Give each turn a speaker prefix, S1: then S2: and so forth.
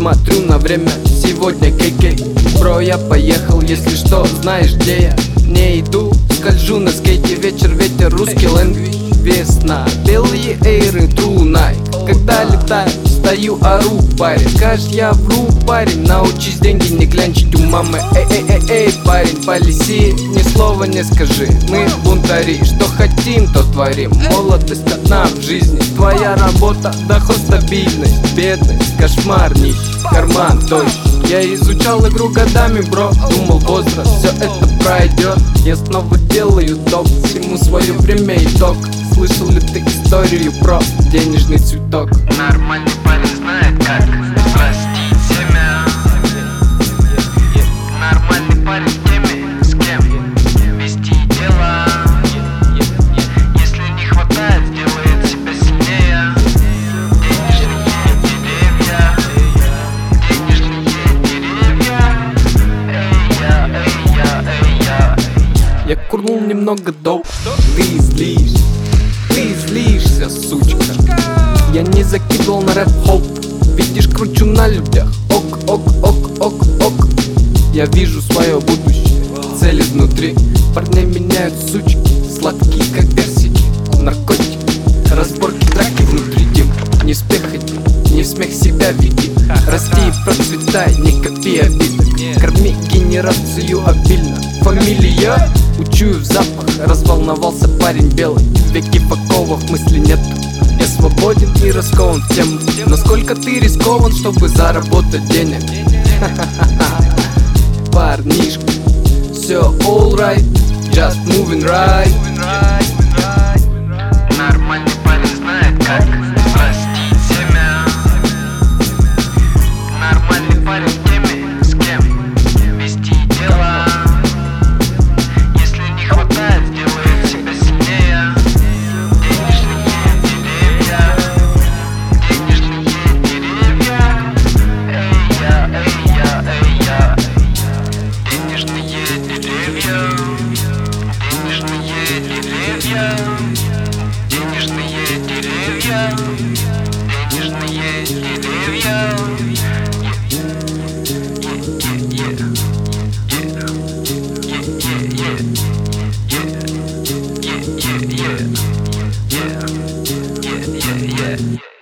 S1: смотрю на время, сегодня кей-кей. Бро, я поехал, если что, знаешь где я. Не иду, скольжу на скейте, вечер, ветер, русский лэнгвич. Весна, белые эйры, true night. Когда летаю, стою, ору, парень. Скажешь, я вру, парень, научись деньги не клянчить у мамы. Эй, парень, полиси, ни слова не скажи. Мы бунтари, что хотим, то творим. Молодость одна в жизни, твоя работа, доход, стабильность. Бедность, кошмар, нищ, карман, дождь. Я изучал игру годами, бро, думал возраст, все это пройдет. Я снова делаю топ, всему свое время итог. Слышал ли ты историю про денежный цветок?
S2: Нормальный парень знает, как простить семя. Нормальный парень в теме, с кем вести дело. Если не хватает, сделает себя сильнее. Денежные деревья, денежные деревья. Эй, я.
S1: Я курнул немного доп, ты злишься, сучка. Я не закидывал на рэп-хоп, видишь, кручу на людях. Ок. Я вижу свое будущее, цель изнутри. Парней меняют сучки, сладкие как персики. Наркотики, разборки, драки внутри дим. Не в смех иди, не в смех себя веди. Расти и процветай, не копи обиды. Корми генерацию обильно. Фамилия, учую в запах. Разволновался парень белый, веки в оковах, мысли нету. Я свободен и раскован в тему. Насколько ты рискован, чтобы заработать денег? Парнишка, все alright, just moving right.
S2: Нормальный парень знает, как простить семя. Нормальный парень в теме, с кем вести дело. Если не хватает, сделает себя сильнее. Денежные деревья, денежные деревья. Эй, я. Денежные деревья, денежные деревья. Денежные деревья, денежные деревья. Yeah.